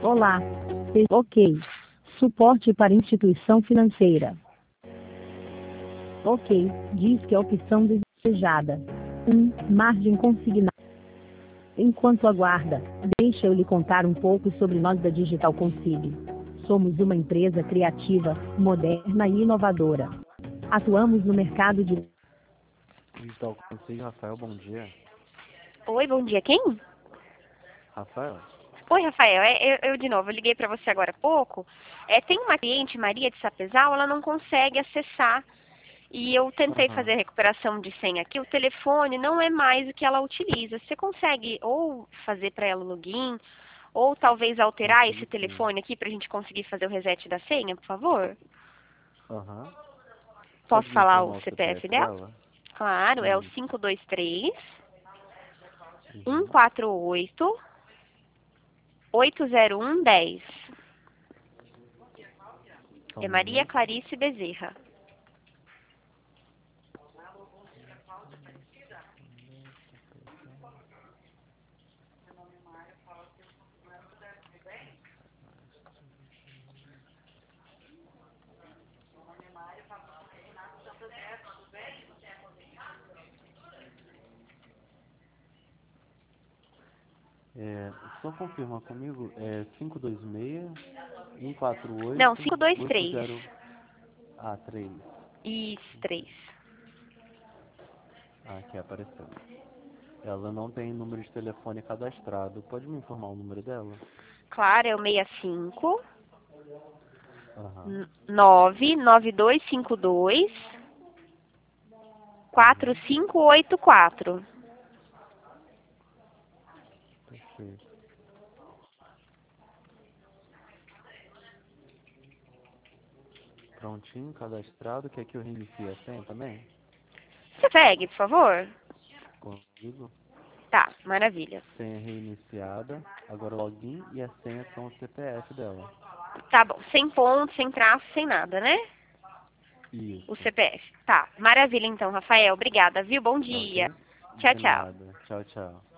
Olá. Ok. Suporte para instituição financeira. Ok. Diz que a opção desejada. 1. Margem consignada. Enquanto aguarda, deixa eu lhe contar um pouco sobre nós da Digital Consigne. Somos uma empresa criativa, moderna e inovadora. Atuamos no mercado de Digital Consigne, Rafael, bom dia. Oi, bom dia. Quem? Rafael? Oi, Rafael. Eu de novo, eu liguei para você agora há pouco. Tem uma cliente, Maria de Sapezal, ela não consegue acessar. E eu tentei fazer a recuperação de senha aqui. O telefone não é mais o que ela utiliza. Você consegue ou fazer para ela o login, ou talvez alterar esse telefone aqui para a gente conseguir fazer o reset da senha, por favor? Posso Pode me falar informar o o CPF CPF dela? dela? Claro, é o Isso. 523 148 80110. Só É um Maria momento. Clarice Bezerra. Só confirma comigo, 526 148 Não, 523. 80. Ah, 3. Isso, 3. Ah, aqui apareceu. Ela não tem número de telefone cadastrado. Pode me informar o número dela? Claro, é o 65 Aham. 99252 4584. Perfeito. Prontinho, cadastrado. Quer que eu reinicie a senha também? Você segue, por favor? Consigo. Tá, maravilha. Senha reiniciada. Agora o login e a senha são o CPF dela. Tá bom, sem ponto, sem traço, sem nada, né? Isso. O CPF. Tá, maravilha então, Rafael. Obrigada, viu? Bom Tá dia. ok? Tchau, De tchau. nada. Tchau, tchau.